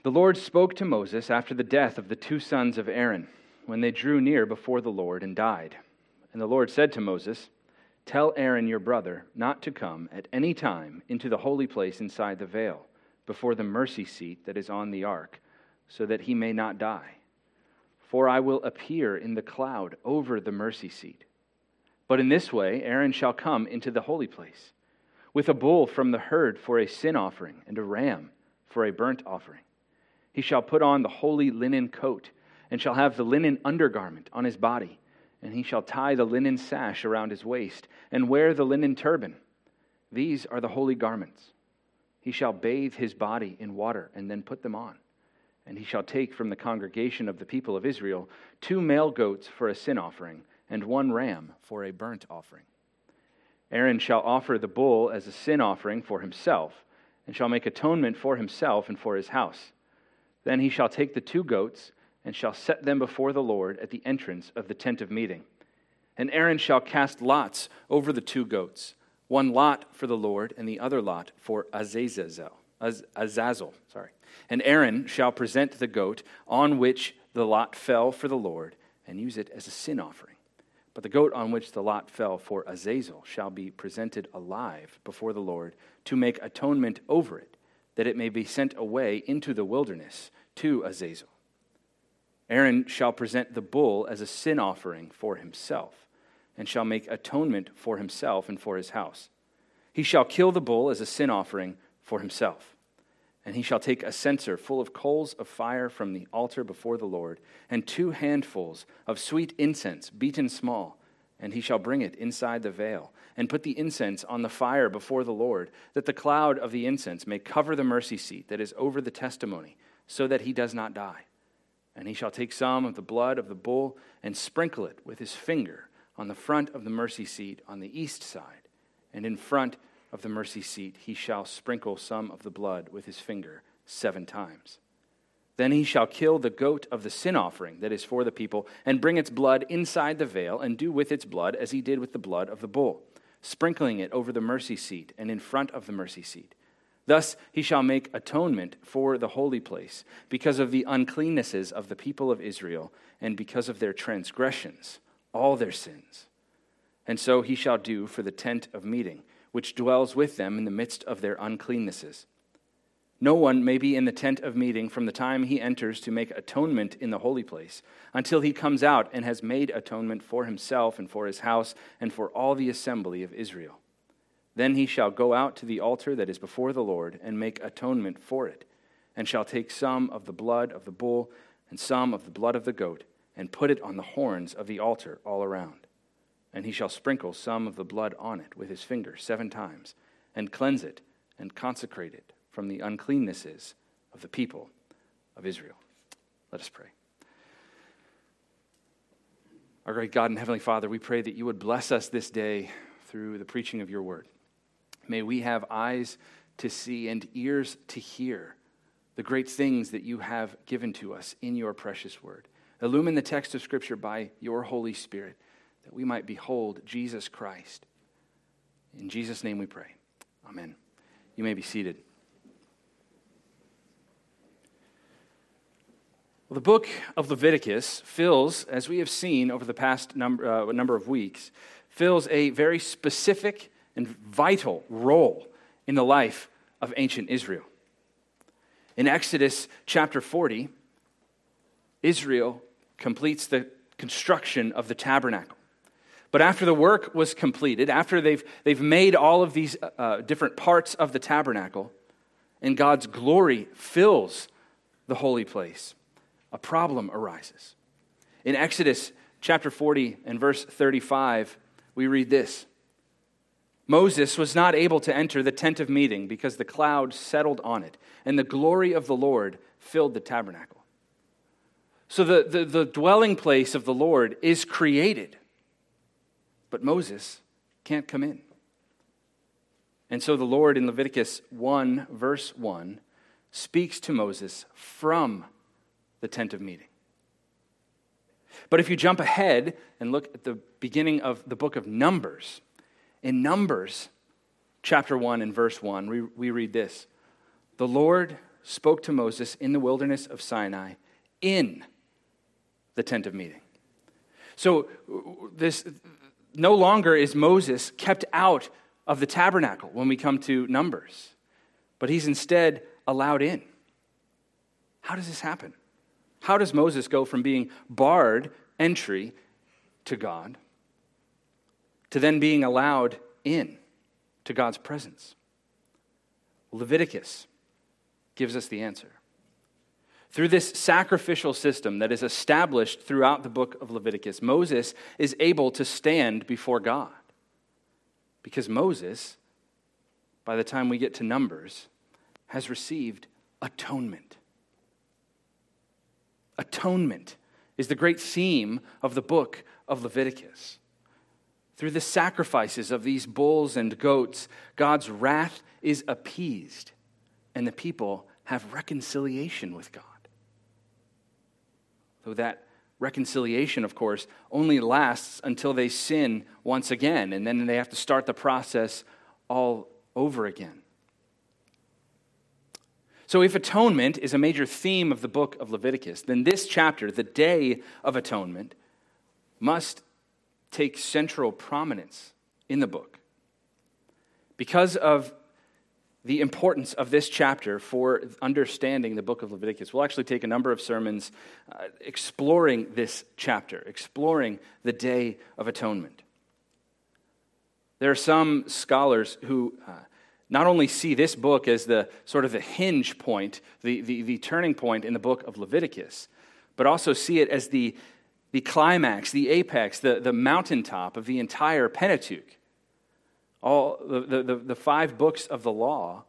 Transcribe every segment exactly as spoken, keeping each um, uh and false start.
The Lord spoke to Moses after the death of the two sons of Aaron, when they drew near before the Lord and died. And the Lord said to Moses, "Tell Aaron your brother not to come at any time into the holy place inside the veil, before the mercy seat that is on the ark, so that he may not die. For I will appear in the cloud over the mercy seat. But in this way Aaron shall come into the holy place, with a bull from the herd for a sin offering, and a ram for a burnt offering. He shall put on the holy linen coat, and shall have the linen undergarment on his body, and he shall tie the linen sash around his waist, and wear the linen turban. These are the holy garments. He shall bathe his body in water, and then put them on. And he shall take from the congregation of the people of Israel two male goats for a sin offering, and one ram for a burnt offering. Aaron shall offer the bull as a sin offering for himself, and shall make atonement for himself and for his house. Then he shall take the two goats, and shall set them before the Lord at the entrance of the tent of meeting. And Aaron shall cast lots over the two goats, one lot for the Lord, and the other lot for Azazel. Az- Azazel, sorry. And Aaron shall present the goat on which the lot fell for the Lord, and use it as a sin offering. But the goat on which the lot fell for Azazel shall be presented alive before the Lord, to make atonement over it, that it may be sent away into the wilderness to Azazel. Aaron shall present the bull as a sin offering for himself, and shall make atonement for himself and for his house. He shall kill the bull as a sin offering for himself. And he shall take a censer full of coals of fire from the altar before the Lord, and two handfuls of sweet incense beaten small, and he shall bring it inside the veil, and put the incense on the fire before the Lord, that the cloud of the incense may cover the mercy seat that is over the testimony, so that he does not die. And he shall take some of the blood of the bull and sprinkle it with his finger on the front of the mercy seat on the east side, and in front of the mercy seat he shall sprinkle some of the blood with his finger seven times. Then he shall kill the goat of the sin offering that is for the people, and bring its blood inside the veil, and do with its blood as he did with the blood of the bull, sprinkling it over the mercy seat and in front of the mercy seat. Thus he shall make atonement for the holy place, because of the uncleannesses of the people of Israel, and because of their transgressions, all their sins. And so he shall do for the tent of meeting, which dwells with them in the midst of their uncleannesses. No one may be in the tent of meeting from the time he enters to make atonement in the holy place, until he comes out and has made atonement for himself and for his house and for all the assembly of Israel. Then he shall go out to the altar that is before the Lord and make atonement for it, and shall take some of the blood of the bull and some of the blood of the goat, and put it on the horns of the altar all around. And he shall sprinkle some of the blood on it with his finger seven times, and cleanse it and consecrate it from the uncleannesses of the people of Israel. Let us pray. Our great God and Heavenly Father, we pray that you would bless us this day through the preaching of your word. May we have eyes to see and ears to hear the great things that you have given to us in your precious word. Illumine the text of Scripture by your Holy Spirit, that we might behold Jesus Christ. In Jesus' name we pray. Amen. You may be seated. Well, the book of Leviticus fills, as we have seen over the past number, uh, number of weeks, fills a very specific and vital role in the life of ancient Israel. In Exodus chapter forty, Israel completes the construction of the tabernacle. But after the work was completed, after they've, they've made all of these uh, different parts of the tabernacle, and God's glory fills the holy place, a problem arises. In Exodus chapter forty and verse thirty-five, we read this: Moses was not able to enter the tent of meeting because the cloud settled on it, and the glory of the Lord filled the tabernacle. So the, the, the dwelling place of the Lord is created, but Moses can't come in. And so the Lord in Leviticus one, verse one, speaks to Moses from the tent of meeting. But if you jump ahead and look at the beginning of the book of Numbers, in Numbers chapter one and verse one, we, we read this: The Lord spoke to Moses in the wilderness of Sinai in the tent of meeting. So this no longer is Moses kept out of the tabernacle when we come to Numbers, but he's instead allowed in. How does this happen? How does Moses go from being barred entry to God to then being allowed in to God's presence? Leviticus gives us the answer. Through this sacrificial system that is established throughout the book of Leviticus, Moses is able to stand before God. Because Moses, by the time we get to Numbers, has received atonement. Atonement is the great theme of the book of Leviticus. Through the sacrifices of these bulls and goats, God's wrath is appeased, and the people have reconciliation with God. Though that reconciliation, of course, only lasts until they sin once again, and then they have to start the process all over again. So if atonement is a major theme of the book of Leviticus, then this chapter, the Day of Atonement, must take central prominence in the book. Because of the importance of this chapter for understanding the book of Leviticus, we'll actually take a number of sermons uh, exploring this chapter, exploring the Day of Atonement. There are some scholars who uh, not only see this book as the sort of the hinge point, the, the, the turning point in the book of Leviticus, but also see it as the, the climax, the apex, the, the mountaintop of the entire Pentateuch. All the, the, the five books of the law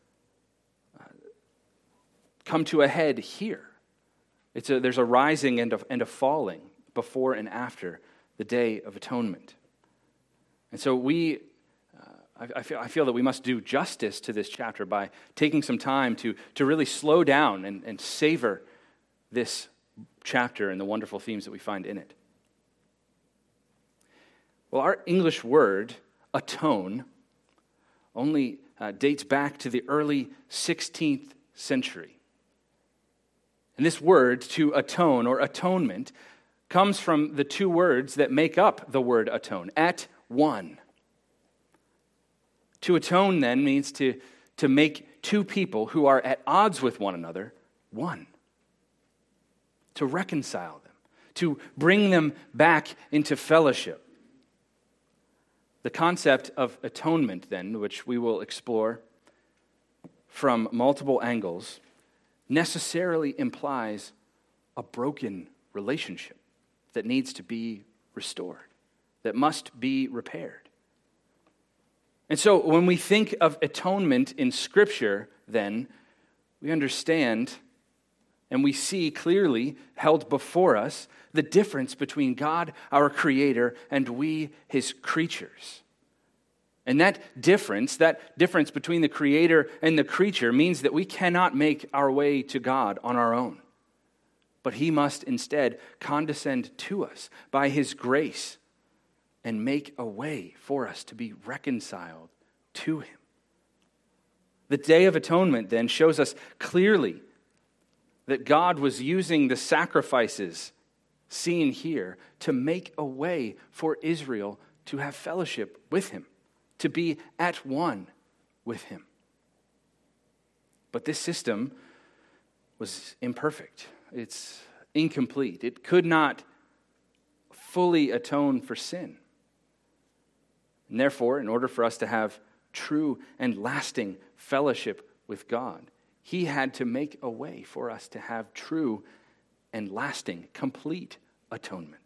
come to a head here. It's a, there's a rising and a, and a falling before and after the Day of Atonement. And so we, uh, I, I, feel, I feel that we must do justice to this chapter by taking some time to, to really slow down and, and savor this chapter and the wonderful themes that we find in it. Well, our English word atone only uh, dates back to the early sixteenth century. And this word, to atone or atonement, comes from the two words that make up the word atone, at one. To atone then means to, to make two people who are at odds with one another one. To reconcile them, to bring them back into fellowship. The concept of atonement, then, which we will explore from multiple angles, necessarily implies a broken relationship that needs to be restored, that must be repaired. And so when we think of atonement in Scripture, then, we understand and we see clearly held before us the difference between God, our Creator, and we, His creatures. And that difference, that difference between the Creator and the creature means that we cannot make our way to God on our own. But He must instead condescend to us by His grace and make a way for us to be reconciled to Him. The Day of Atonement then shows us clearly that God was using the sacrifices seen here to make a way for Israel to have fellowship with Him, to be at one with Him. But this system was imperfect. It's incomplete. It could not fully atone for sin. And therefore, in order for us to have true and lasting fellowship with God, He had to make a way for us to have true and lasting, complete atonement.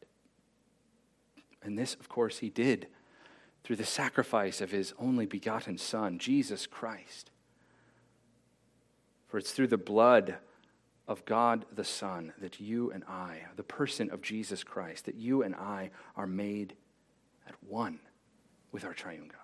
And this, of course, He did through the sacrifice of His only begotten Son, Jesus Christ. For it's through the blood of God the Son that you and I, the person of Jesus Christ, that you and I are made at one with our triune God.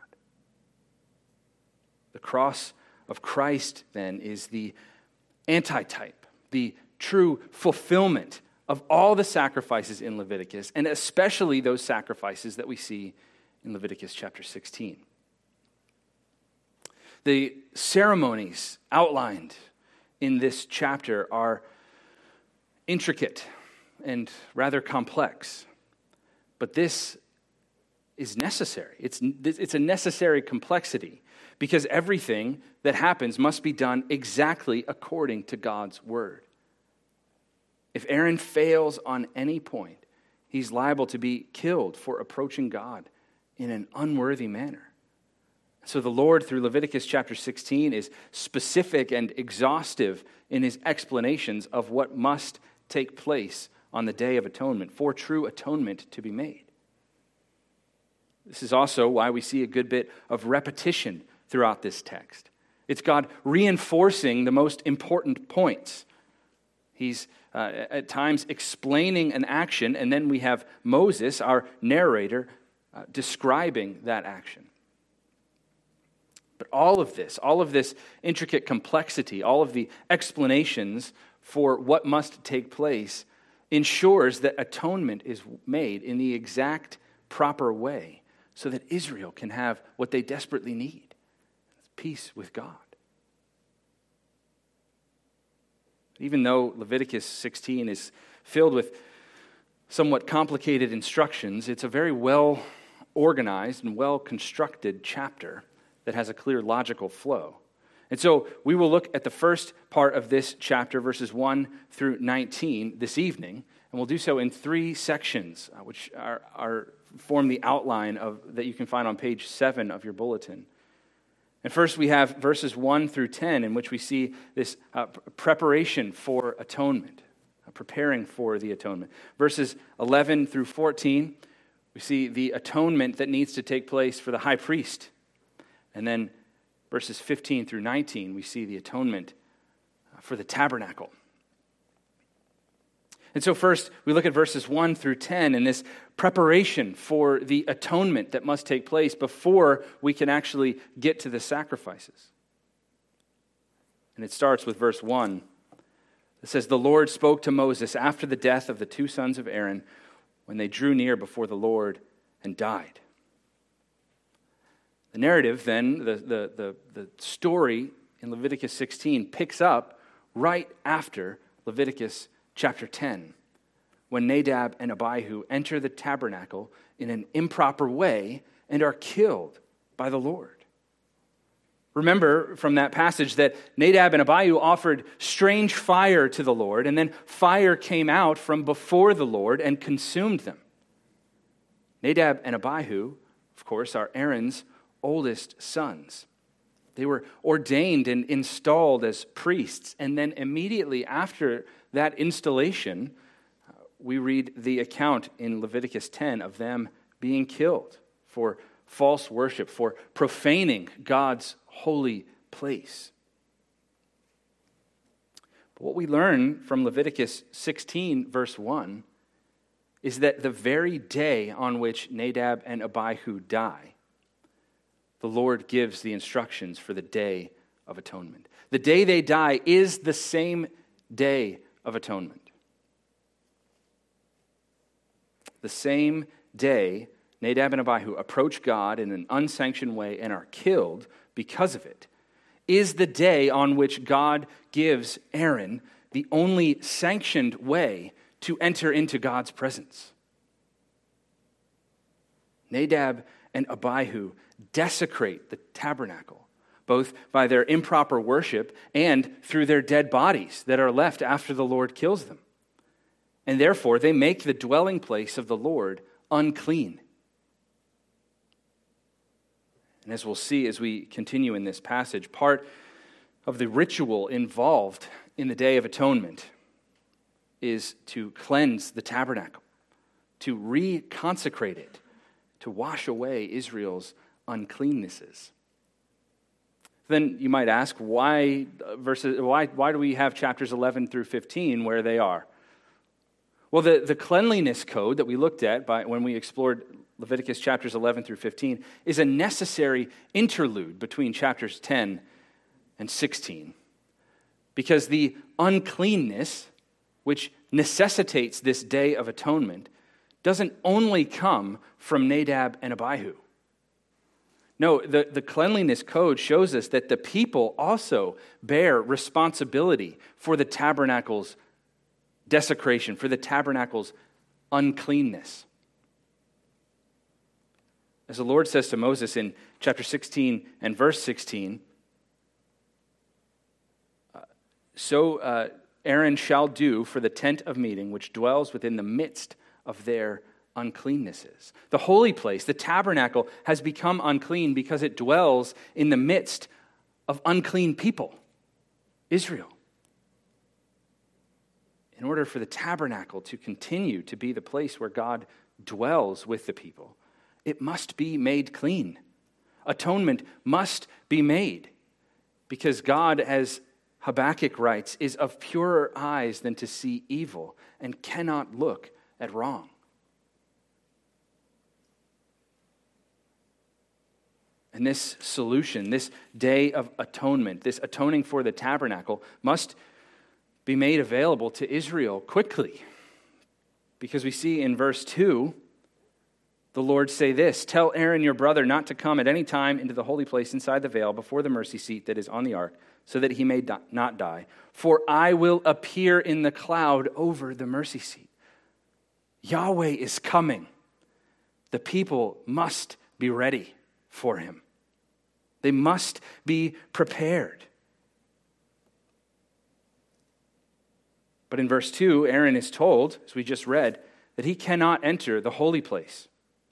The cross of Christ, then, is the antitype, the true fulfillment of all the sacrifices in Leviticus, and especially those sacrifices that we see in Leviticus chapter sixteen. The ceremonies outlined in this chapter are intricate and rather complex, but this is necessary. It's, it's a necessary complexity because everything that happens must be done exactly according to God's word. If Aaron fails on any point, he's liable to be killed for approaching God in an unworthy manner. So the Lord, through Leviticus chapter sixteen, is specific and exhaustive in his explanations of what must take place on the Day of Atonement for true atonement to be made. This is also why we see a good bit of repetition throughout this text. It's God reinforcing the most important points. He's uh, at times explaining an action, and then we have Moses, our narrator, uh, describing that action. But all of this, all of this intricate complexity, all of the explanations for what must take place ensures that atonement is made in the exact proper way so that Israel can have what they desperately need, peace with God. Even though Leviticus sixteen is filled with somewhat complicated instructions, it's a very well organized and well constructed chapter that has a clear logical flow. And so we will look at the first part of this chapter, verses one through nineteen, this evening, and we'll do so in three sections, uh, which are, are form the outline of that you can find on page seven of your bulletin. And first we have verses one through ten, in which we see this uh, preparation for atonement, uh, preparing for the atonement. Verses eleven through fourteen, we see the atonement that needs to take place for the high priest. And then verses fifteen through nineteen, we see the atonement for the tabernacle. And so first, we look at verses one through ten and this preparation for the atonement that must take place before we can actually get to the sacrifices. And it starts with verse one. It says, "The Lord spoke to Moses after the death of the two sons of Aaron when they drew near before the Lord and died." The narrative then, the, the, the, the story in Leviticus sixteen picks up right after Leviticus chapter ten, when Nadab and Abihu enter the tabernacle in an improper way and are killed by the Lord. Remember from that passage that Nadab and Abihu offered strange fire to the Lord, and then fire came out from before the Lord and consumed them. Nadab and Abihu, of course, are Aaron's oldest sons. They were ordained and installed as priests, and then immediately after that installation, uh, we read the account in Leviticus ten of them being killed for false worship, for profaning God's holy place. But what we learn from Leviticus sixteen, verse one, is that the very day on which Nadab and Abihu die, the Lord gives the instructions for the Day of Atonement. The day they die is the same Day of Atonement. The same day Nadab and Abihu approach God in an unsanctioned way and are killed because of it is the day on which God gives Aaron the only sanctioned way to enter into God's presence. Nadab and Abihu desecrate the tabernacle, both by their improper worship and through their dead bodies that are left after the Lord kills them. And therefore, they make the dwelling place of the Lord unclean. And as we'll see as we continue in this passage, part of the ritual involved in the Day of Atonement is to cleanse the tabernacle, to reconsecrate it, to wash away Israel's uncleannesses. Then you might ask, why verses, why, why do we have chapters eleven through fifteen where they are? Well, the, the cleanliness code that we looked at by, when we explored Leviticus chapters eleven through fifteen is a necessary interlude between chapters ten and sixteen. Because the uncleanness, which necessitates this Day of Atonement, doesn't only come from Nadab and Abihu. No, the, the cleanliness code shows us that the people also bear responsibility for the tabernacle's desecration, for the tabernacle's uncleanness. As the Lord says to Moses in chapter sixteen and verse sixteen, uh, so uh, Aaron shall do for the tent of meeting, which dwells within the midst of their uncleannesses. The holy place, the tabernacle, has become unclean because it dwells in the midst of unclean people, Israel. In order for the tabernacle to continue to be the place where God dwells with the people, it must be made clean. Atonement must be made because God, as Habakkuk writes, is of purer eyes than to see evil and cannot look at wrong. And this solution, this day of atonement, this atoning for the tabernacle, must be made available to Israel quickly. Because we see in verse two, the Lord say this, "Tell Aaron your brother not to come at any time into the holy place inside the veil before the mercy seat that is on the ark, so that he may not die. For I will appear in the cloud over the mercy seat." Yahweh is coming. The people must be ready for him. They must be prepared. But in verse two, Aaron is told, as we just read, that he cannot enter the holy place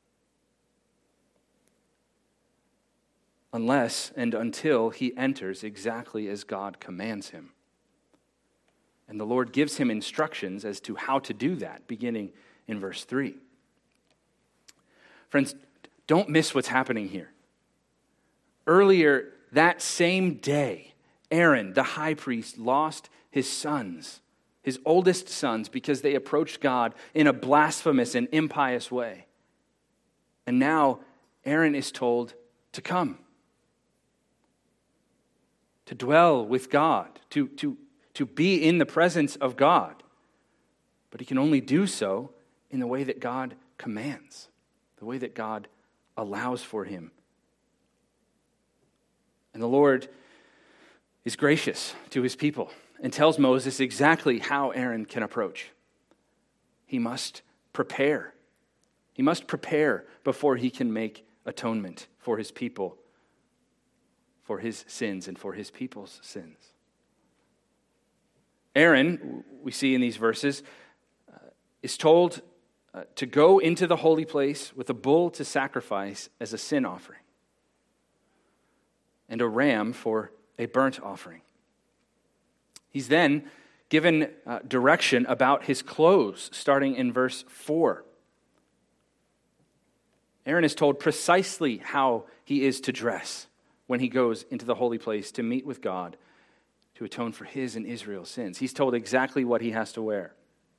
unless and until he enters exactly as God commands him. And the Lord gives him instructions as to how to do that, beginning in verse three. Friends, don't miss what's happening here. Earlier that same day, Aaron, the high priest, lost his sons, his oldest sons, because they approached God in a blasphemous and impious way. And now Aaron is told to come, to dwell with God, to, to, to be in the presence of God. But he can only do so in the way that God commands, the way that God allows for him. And the Lord is gracious to his people and tells Moses exactly how Aaron can approach. He must prepare. He must prepare before he can make atonement for his people, for his sins and for his people's sins. Aaron, we see in these verses, uh, is told uh, to go into the holy place with a bull to sacrifice as a sin offering, and a ram for a burnt offering. He's then given uh, direction about his clothes, starting in verse four. Aaron is told precisely how he is to dress when he goes into the holy place to meet with God, to atone for his and Israel's sins. He's told exactly what he has to wear.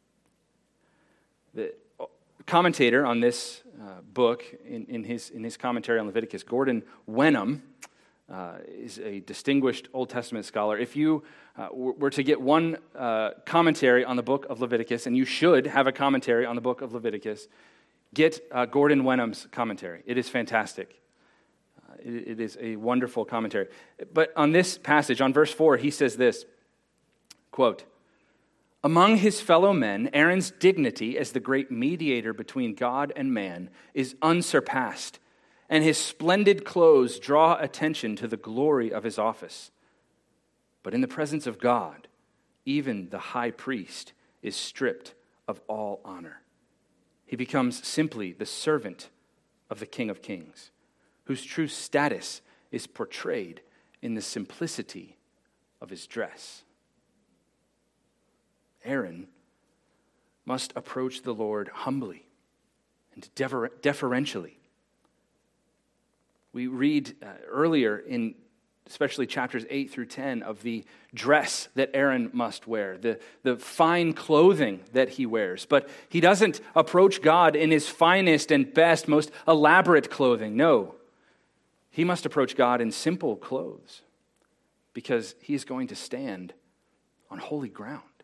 The commentator on this uh, book, in, in, his, in his commentary on Leviticus, Gordon Wenham, Uh, is a distinguished Old Testament scholar. If you uh, were to get one uh, commentary on the book of Leviticus, and you should have a commentary on the book of Leviticus, get uh, Gordon Wenham's commentary. It is fantastic. Uh, it, it is a wonderful commentary. But on this passage, on verse four, he says this, quote, "Among his fellow men, Aaron's dignity as the great mediator between God and man is unsurpassed, and his splendid clothes draw attention to the glory of his office. But in the presence of God, even the high priest is stripped of all honor. He becomes simply the servant of the King of Kings, whose true status is portrayed in the simplicity of his dress." Aaron must approach the Lord humbly and defer- deferentially. We read uh, earlier in especially chapters eight through ten of the dress that Aaron must wear, the, the fine clothing that he wears. But he doesn't approach God in his finest and best, most elaborate clothing. No, he must approach God in simple clothes because he is going to stand on holy ground.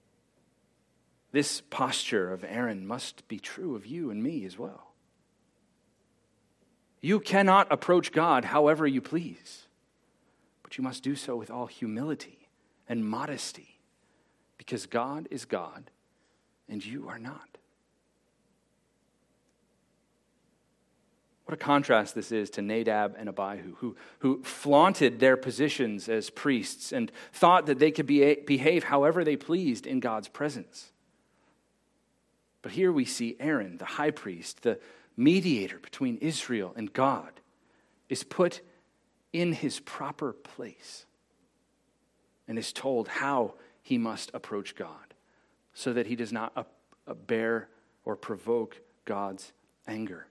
This posture of Aaron must be true of you and me as well. You cannot approach God however you please, but you must do so with all humility and modesty, because God is God and you are not. What a contrast this is to Nadab and Abihu, who, who flaunted their positions as priests and thought that they could be, behave however they pleased in God's presence. But here we see Aaron, the high priest, the mediator between Israel and God, is put in his proper place and is told how he must approach God so that he does not up, up bear or provoke God's anger.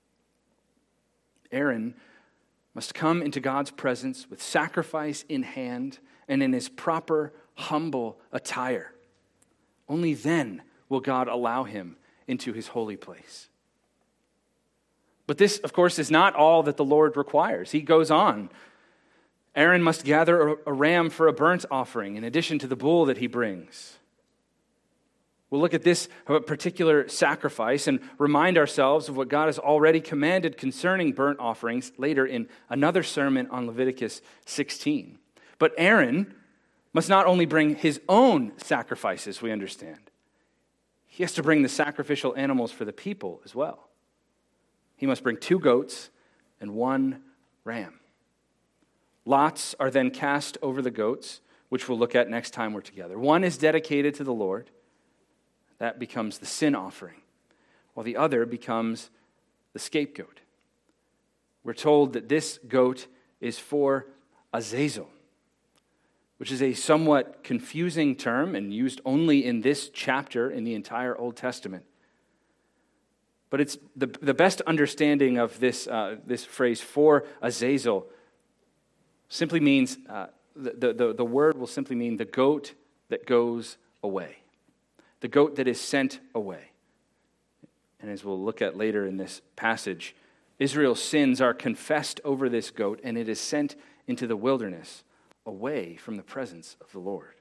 Aaron must come into God's presence with sacrifice in hand and in his proper, humble attire. Only then will God allow him into his holy place. But this, of course, is not all that the Lord requires. He goes on. Aaron must gather a ram for a burnt offering in addition to the bull that he brings. We'll look at this particular sacrifice and remind ourselves of what God has already commanded concerning burnt offerings later in another sermon on Leviticus sixteen. But Aaron must not only bring his own sacrifices, we understand. He has to bring the sacrificial animals for the people as well. He must bring two goats and one ram. Lots are then cast over the goats, which we'll look at next time we're together. One is dedicated to the Lord. That becomes the sin offering, while the other becomes the scapegoat. We're told that this goat is for Azazel, which is a somewhat confusing term and used only in this chapter in the entire Old Testament. But it's the, the best understanding of this, uh, this phrase, for Azazel, simply means, uh, the, the, the word will simply mean the goat that goes away. The goat that is sent away. And as we'll look at later in this passage, Israel's sins are confessed over this goat, and it is sent into the wilderness away from the presence of the Lord.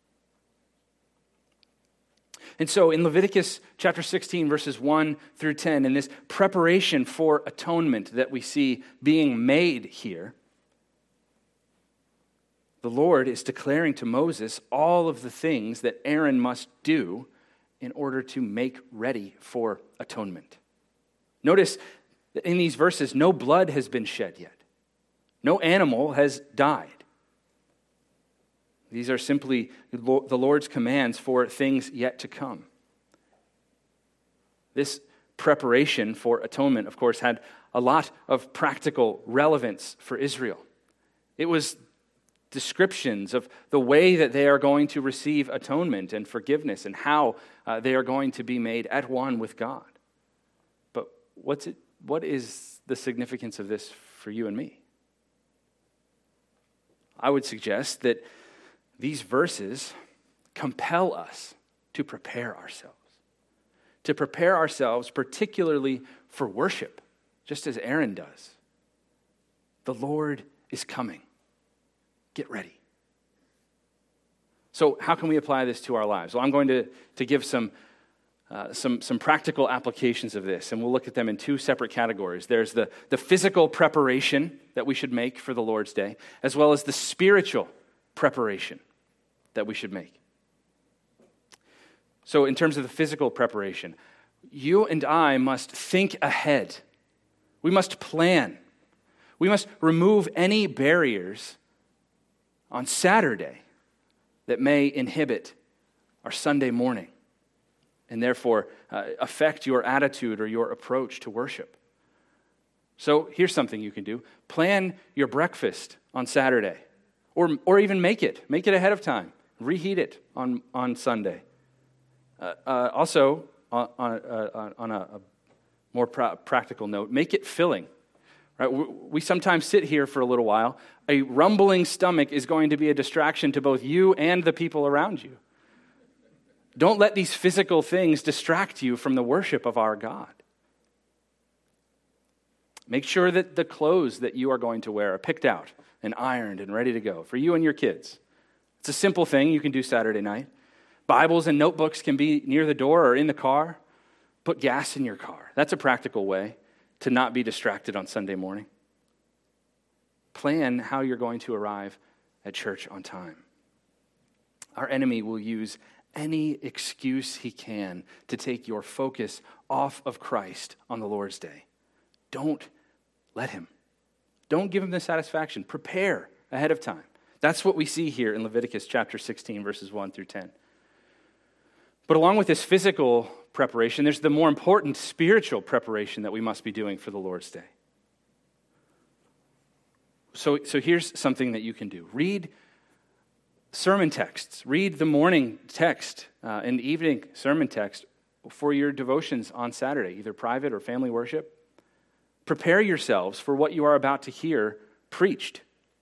And so in Leviticus chapter sixteen, verses one through ten, in this preparation for atonement that we see being made here, the Lord is declaring to Moses all of the things that Aaron must do in order to make ready for atonement. Notice that in these verses, no blood has been shed yet. No animal has died. These are simply the Lord's commands for things yet to come. This preparation for atonement, of course, had a lot of practical relevance for Israel. It was descriptions of the way that they are going to receive atonement and forgiveness and how uh, they are going to be made at one with God. But what's it, what is the significance of this for you and me? I would suggest that these verses compel us to prepare ourselves. To prepare ourselves particularly for worship, just as Aaron does. The Lord is coming. Get ready. So how can we apply this to our lives? Well, I'm going to, to give some, uh, some, some practical applications of this, and we'll look at them in two separate categories. There's the, the physical preparation that we should make for the Lord's Day, as well as the spiritual preparation that we should make. So in terms of the physical preparation, you and I must think ahead. We must plan. We must remove any barriers on Saturday that may inhibit our Sunday morning and therefore uh, affect your attitude or your approach to worship. So here's something you can do. Plan your breakfast on Saturday, or, or even make it. Make it ahead of time. Reheat it on, on Sunday. Uh, uh, also, on, on, uh, on a, a more pra- practical note, make it filling. Right? We sometimes sit here for a little while. A rumbling stomach is going to be a distraction to both you and the people around you. Don't let these physical things distract you from the worship of our God. Make sure that the clothes that you are going to wear are picked out and ironed and ready to go for you and your kids. It's a simple thing you can do Saturday night. Bibles and notebooks can be near the door or in the car. Put gas in your car. That's a practical way to not be distracted on Sunday morning. Plan how you're going to arrive at church on time. Our enemy will use any excuse he can to take your focus off of Christ on the Lord's day. Don't let him. Don't give him the satisfaction. Prepare ahead of time. That's what we see here in Leviticus chapter sixteen, verses one through ten. But along with this physical preparation, there's the more important spiritual preparation that we must be doing for the Lord's day. So, so here's something that you can do. Read sermon texts. Read the morning text uh, and evening sermon text for your devotions on Saturday, either private or family worship. Prepare yourselves for what you are about to hear preached.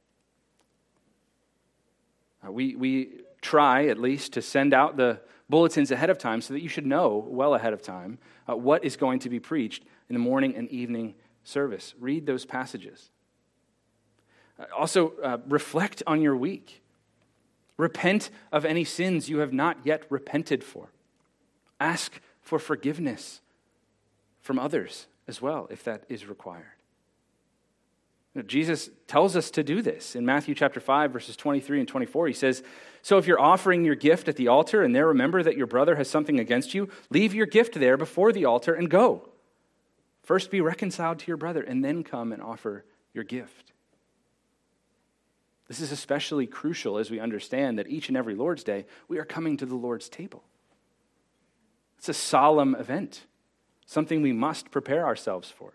Uh, we, we try, at least, to send out the bulletins ahead of time so that you should know well ahead of time uh, what is going to be preached in the morning and evening service. Read those passages. Uh, also, uh, reflect on your week. Repent of any sins you have not yet repented for. Ask for forgiveness from others as well, if that is required. You know, Jesus tells us to do this in Matthew chapter five, verses twenty-three and twenty-four. He says, "So if you're offering your gift at the altar and there remember that your brother has something against you, leave your gift there before the altar and go. First be reconciled to your brother and then come and offer your gift." This is especially crucial as we understand that each and every Lord's Day, we are coming to the Lord's table. It's a solemn event, something we must prepare ourselves for.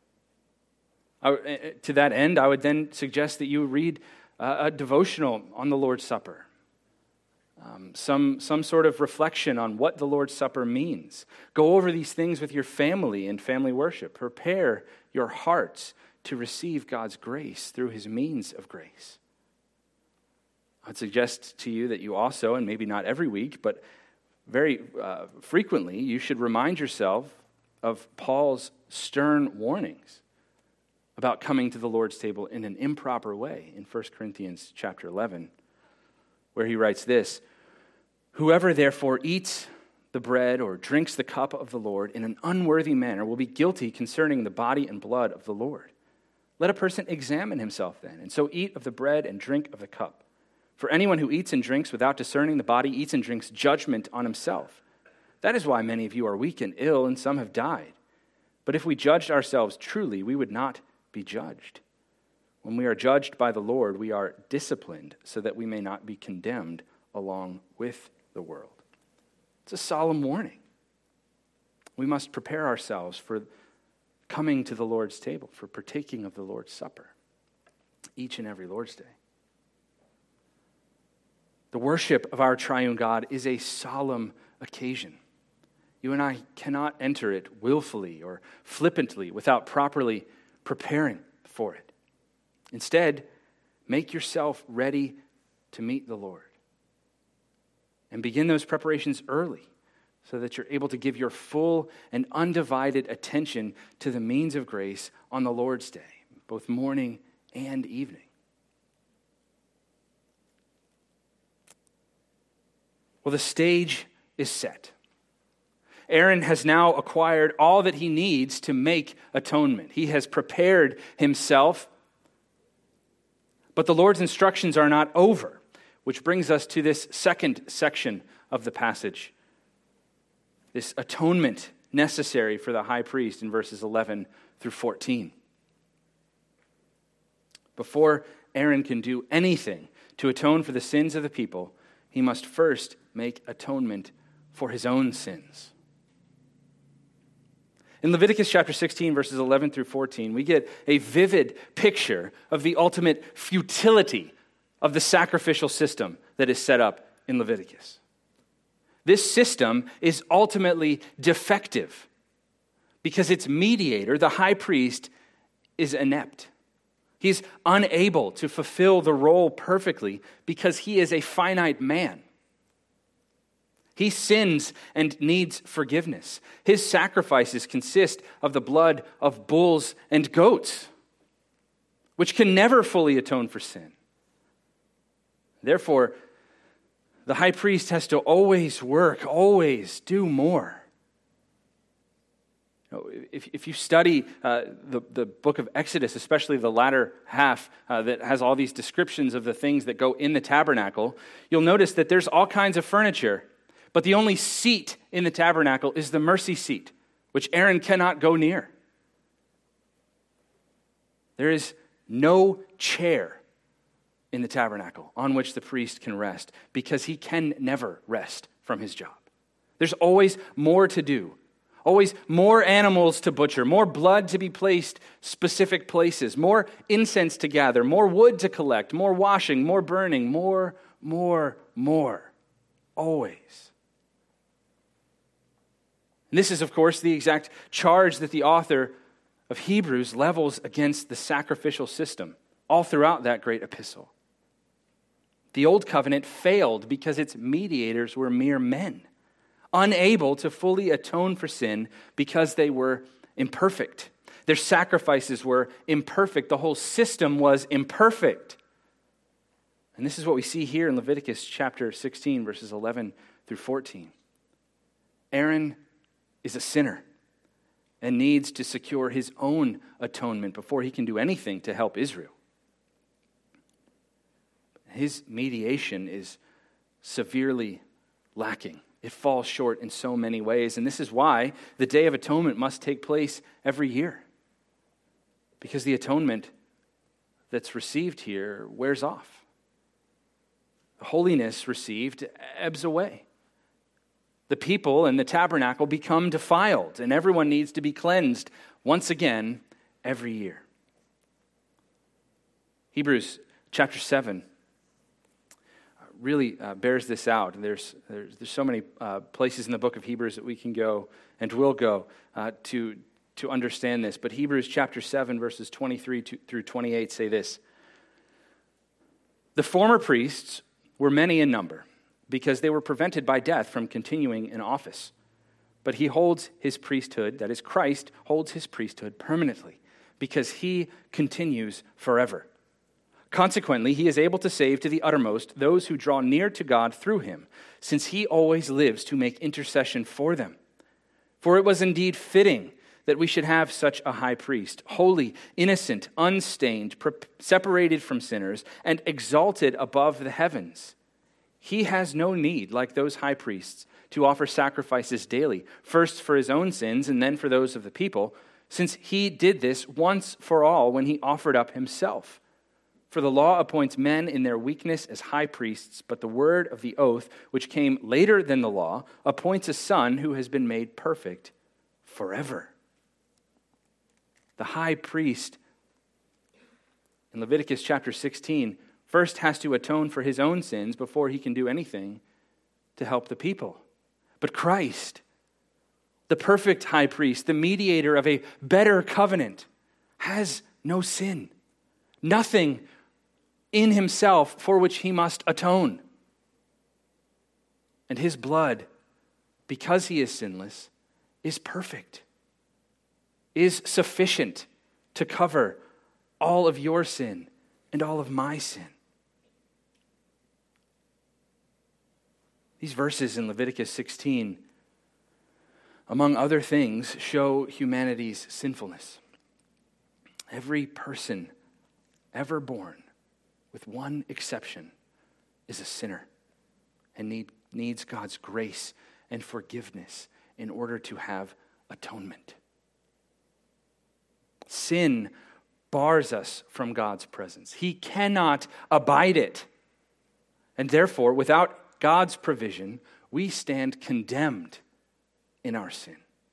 I, to that end, I would then suggest that you read uh, a devotional on the Lord's Supper, um, some, some sort of reflection on what the Lord's Supper means. Go over these things with your family in family worship. Prepare your hearts to receive God's grace through his means of grace. I'd suggest to you that you also, and maybe not every week, but very uh, frequently, you should remind yourself of Paul's stern warnings about coming to the Lord's table in an improper way in First Corinthians chapter eleven, where he writes this: "Whoever therefore eats the bread or drinks the cup of the Lord in an unworthy manner will be guilty concerning the body and blood of the Lord. Let a person examine himself then, and so eat of the bread and drink of the cup. For anyone who eats and drinks without discerning the body eats and drinks judgment on himself. That is why many of you are weak and ill, and some have died. But if we judged ourselves truly, we would not be judged. When we are judged by the Lord, we are disciplined so that we may not be condemned along with the world." It's a solemn warning. We must prepare ourselves for coming to the Lord's table, for partaking of the Lord's Supper each and every Lord's Day. The worship of our triune God is a solemn occasion. You and I cannot enter it willfully or flippantly without properly preparing for it. Instead, make yourself ready to meet the Lord. And begin those preparations early so that you're able to give your full and undivided attention to the means of grace on the Lord's Day, both morning and evening. Well, the stage is set. Aaron has now acquired all that he needs to make atonement. He has prepared himself, but the Lord's instructions are not over, which brings us to this second section of the passage, this atonement necessary for the high priest in verses eleven through fourteen. Before Aaron can do anything to atone for the sins of the people, he must first make atonement for his own sins. In Leviticus chapter sixteen, verses eleven through fourteen, we get a vivid picture of the ultimate futility of the sacrificial system that is set up in Leviticus. This system is ultimately defective because its mediator, the high priest, is inept. He's unable to fulfill the role perfectly because he is a finite man. He sins and needs forgiveness. His sacrifices consist of the blood of bulls and goats, which can never fully atone for sin. Therefore, the high priest has to always work, always do more. If, if you study uh, the, the book of Exodus, especially the latter half uh, that has all these descriptions of the things that go in the tabernacle, you'll notice that there's all kinds of furniture, but the only seat in the tabernacle is the mercy seat, which Aaron cannot go near. There is no chair in the tabernacle on which the priest can rest, because he can never rest from his job. There's always more to do. Always more animals to butcher, more blood to be placed specific places, more incense to gather, more wood to collect, more washing, more burning, more, more, more. Always. And this is, of course, the exact charge that the author of Hebrews levels against the sacrificial system all throughout that great epistle. The old covenant failed because its mediators were mere men, unable to fully atone for sin because they were imperfect. Their sacrifices were imperfect. The whole system was imperfect. And this is what we see here in Leviticus chapter sixteen, verses eleven through fourteen. Aaron is a sinner and needs to secure his own atonement before he can do anything to help Israel. His mediation is severely lacking. It falls short in so many ways, and this is why the Day of Atonement must take place every year. Because the atonement that's received here wears off. The holiness received ebbs away. The people and the tabernacle become defiled, and everyone needs to be cleansed once again every year. Hebrews chapter seven really uh, bears this out. And there's, there's there's so many uh, places in the book of Hebrews that we can go and will go uh, to to understand this. But Hebrews chapter seven, verses twenty-three to, through twenty-eight say this: "The former priests were many in number, because they were prevented by death from continuing in office. But he holds his priesthood," that is, Christ holds his priesthood permanently, because he continues forever. Consequently, he is able to save to the uttermost those who draw near to God through him, since he always lives to make intercession for them. For it was indeed fitting that we should have such a high priest, holy, innocent, unstained, separated from sinners, and exalted above the heavens. He has no need, like those high priests, to offer sacrifices daily, first for his own sins and then for those of the people, since he did this once for all when he offered up himself. For the law appoints men in their weakness as high priests, but the word of the oath, which came later than the law, appoints a son who has been made perfect forever." The high priest in Leviticus chapter sixteen first has to atone for his own sins before he can do anything to help the people. But Christ, the perfect high priest, the mediator of a better covenant, has no sin, nothing in himself for which he must atone. And his blood, because he is sinless, is perfect, is sufficient to cover all of your sin and all of my sin. These verses in Leviticus sixteen, among other things, show humanity's sinfulness. Every person ever born, with one exception, is a sinner and need, needs God's grace and forgiveness in order to have atonement. Sin bars us from God's presence. He cannot abide it. And therefore, without God's provision, we stand condemned in our sin.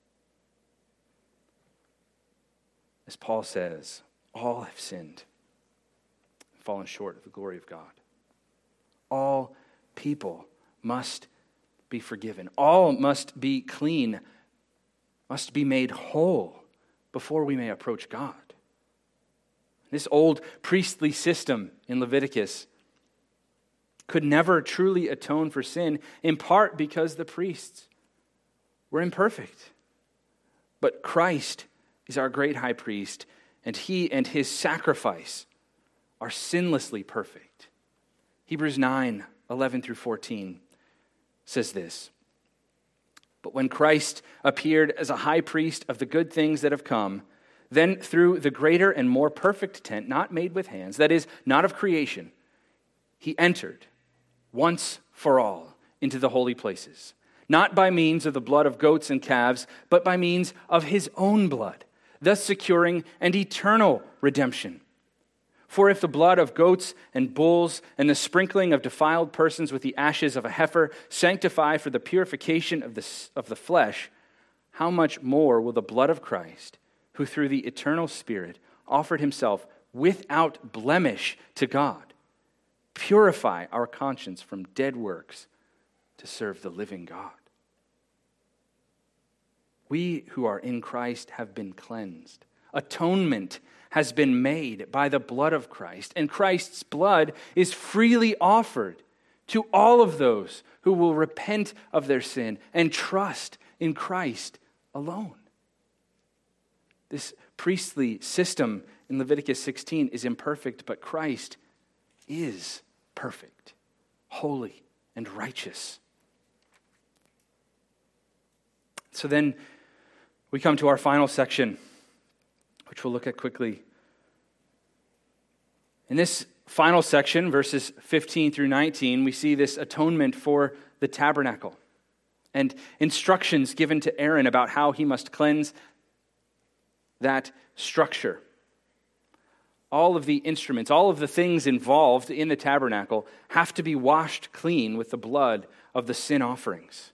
As Paul says, all have sinned, fallen short of the glory of God. All people must be forgiven. All must be clean, must be made whole before we may approach God. This old priestly system in Leviticus could never truly atone for sin, in part because the priests were imperfect. But Christ is our great high priest, and he and his sacrifice are sinlessly perfect. Hebrews nine, eleven through fourteen says this: But when Christ appeared as a high priest of the good things that have come, then through the greater and more perfect tent, not made with hands, that is, not of creation, he entered once for all into the holy places, not by means of the blood of goats and calves, but by means of his own blood, thus securing an eternal redemption. For if the blood of goats and bulls and the sprinkling of defiled persons with the ashes of a heifer sanctify for the purification of the, of the flesh, how much more will the blood of Christ, who through the eternal Spirit offered himself without blemish to God, purify our conscience from dead works to serve the living God? We who are in Christ have been cleansed. Atonement has been made by the blood of Christ, and Christ's blood is freely offered to all of those who will repent of their sin and trust in Christ alone. This priestly system in Leviticus sixteen is imperfect, but Christ is perfect, holy, and righteous. So then we come to our final section, which we'll look at quickly. In this final section, verses fifteen through nineteen, we see this atonement for the tabernacle and instructions given to Aaron about how he must cleanse that structure. All of the instruments, all of the things involved in the tabernacle have to be washed clean with the blood of the sin offerings.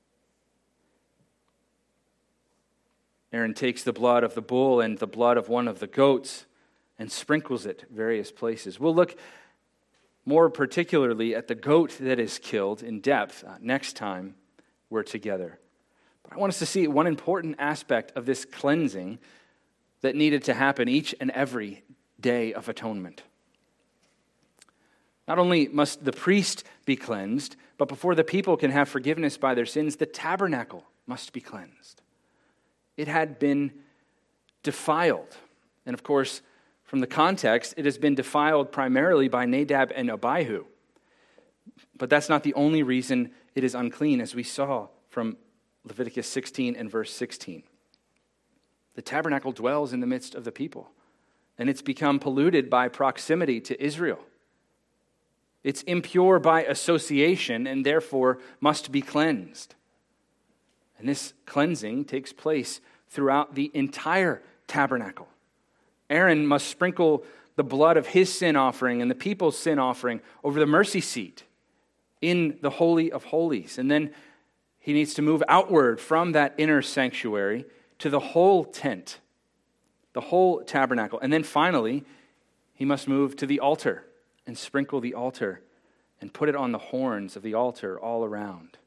Aaron takes the blood of the bull and the blood of one of the goats and sprinkles it various places. We'll look more particularly at the goat that is killed in depth uh, next time we're together. But I want us to see one important aspect of this cleansing that needed to happen each and every day of atonement. Not only must the priest be cleansed, but before the people can have forgiveness by their sins, the tabernacle must be cleansed. It had been defiled. And of course, from the context, it has been defiled primarily by Nadab and Abihu. But that's not the only reason it is unclean, as we saw from Leviticus sixteen and verse sixteen. The tabernacle dwells in the midst of the people, and it's become polluted by proximity to Israel. It's impure by association and therefore must be cleansed. And this cleansing takes place throughout the entire tabernacle. Aaron must sprinkle the blood of his sin offering and the people's sin offering over the mercy seat in the Holy of Holies. And then he needs to move outward from that inner sanctuary to the whole tent, the whole tabernacle. And then finally, he must move to the altar and sprinkle the altar and put it on the horns of the altar all around.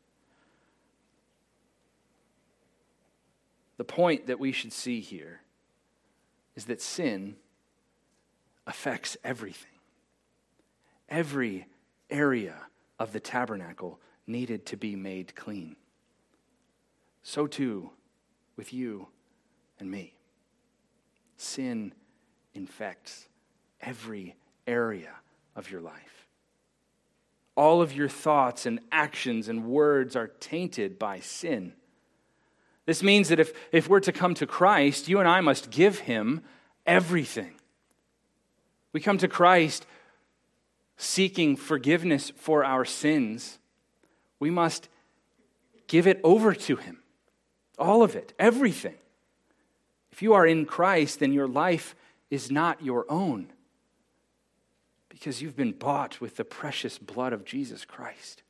The point that we should see here is that sin affects everything. Every area of the tabernacle needed to be made clean. So too with you and me. Sin infects every area of your life. All of your thoughts and actions and words are tainted by sin. This means that if, if we're to come to Christ, you and I must give him everything. We come to Christ seeking forgiveness for our sins. We must give it over to him. All of it, everything. If you are in Christ, then your life is not your own, because you've been bought with the precious blood of Jesus Christ.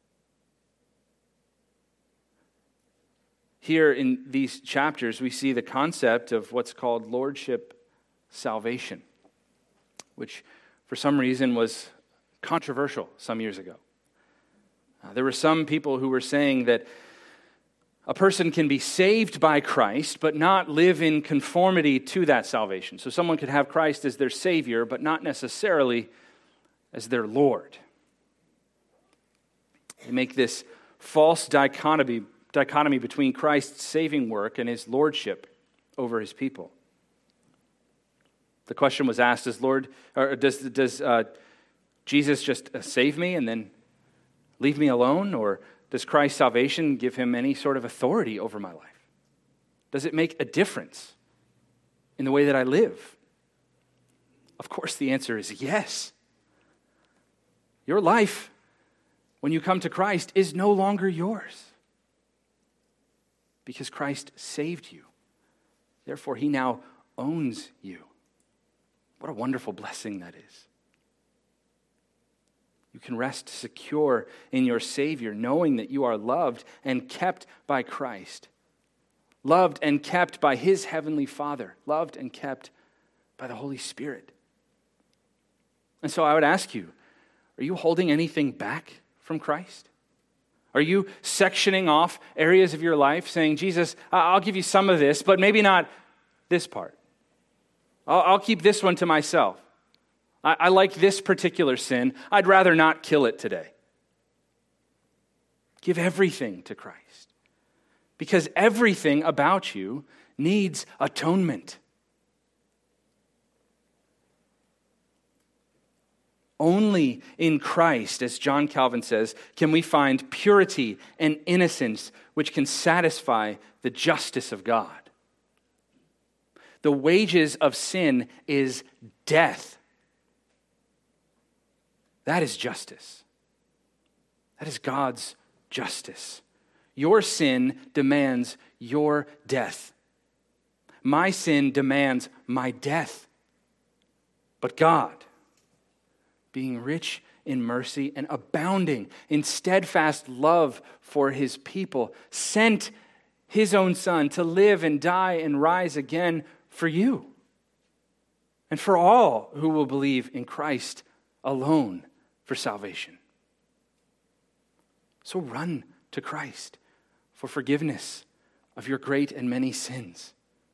Here in these chapters, we see the concept of what's called lordship salvation, which for some reason was controversial some years ago. Uh, there were some people who were saying that a person can be saved by Christ, but not live in conformity to that salvation. So someone could have Christ as their Savior, but not necessarily as their Lord. They make this false dichotomy, dichotomy between Christ's saving work and his lordship over his people. The question was asked, does Lord, or does, does uh, Jesus just save me and then leave me alone? Or Does Christ's salvation give him any sort of authority over my life? Does it make a difference in the way that I live? Of course, the answer is yes. Your life, when you come to Christ, is no longer yours because Christ saved you. Therefore, he now owns you. What a wonderful blessing that is. You can rest secure in your Savior, knowing that you are loved and kept by Christ. Loved and kept by his heavenly Father. Loved and kept by the Holy Spirit. And so I would ask you, are you holding anything back from Christ? Are you sectioning off areas of your life, saying, Jesus, I'll give you some of this, but maybe not this part. I'll, I'll keep this one to myself. I, I like this particular sin. I'd rather not kill it today. Give everything to Christ. Because everything about you needs atonement. Only in Christ, as John Calvin says, can we find purity and innocence which can satisfy the justice of God. The wages of sin is death. That is justice. That is God's justice. Your sin demands your death. My sin demands my death. But God, being rich in mercy and abounding in steadfast love for his people, sent his own Son to live and die and rise again for you and for all who will believe in Christ alone for salvation. So run to Christ for forgiveness of your great and many sins.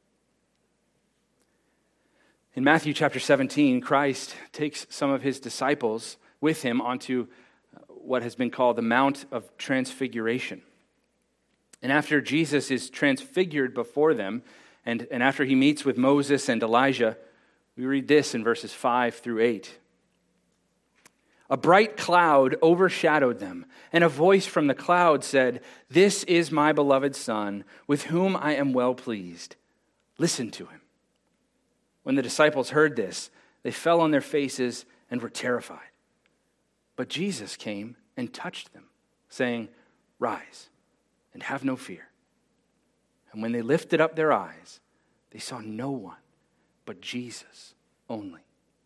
In Matthew chapter seventeen, Christ takes some of his disciples with him onto what has been called the Mount of Transfiguration. And after Jesus is transfigured before them, and, and after he meets with Moses and Elijah, we read this in verses five through eight. A bright cloud overshadowed them, and a voice from the cloud said, "This is my beloved Son, with whom I am well pleased. Listen to him." When the disciples heard this, they fell on their faces and were terrified. But Jesus came and touched them, saying, "Rise and have no fear." And when they lifted up their eyes, they saw no one but Jesus only.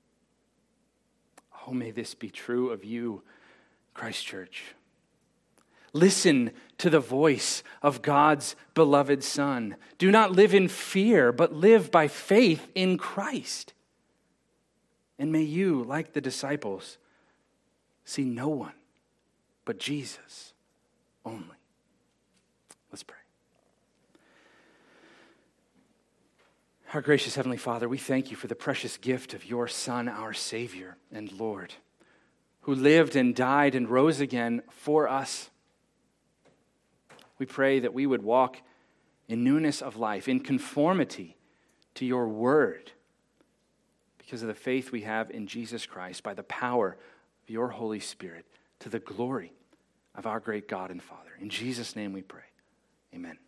Oh, may this be true of you, Christ Church. Listen to the voice of God's beloved Son. Do not live in fear, but live by faith in Christ. And may you, like the disciples, see no one but Jesus only. Let's pray. Our gracious Heavenly Father, we thank you for the precious gift of your Son, our Savior and Lord, who lived and died and rose again for us. We pray that we would walk in newness of life, in conformity to your word, because of the faith we have in Jesus Christ, by the power of your Holy Spirit, to the glory of our great God and Father. In Jesus' name we pray. Amen.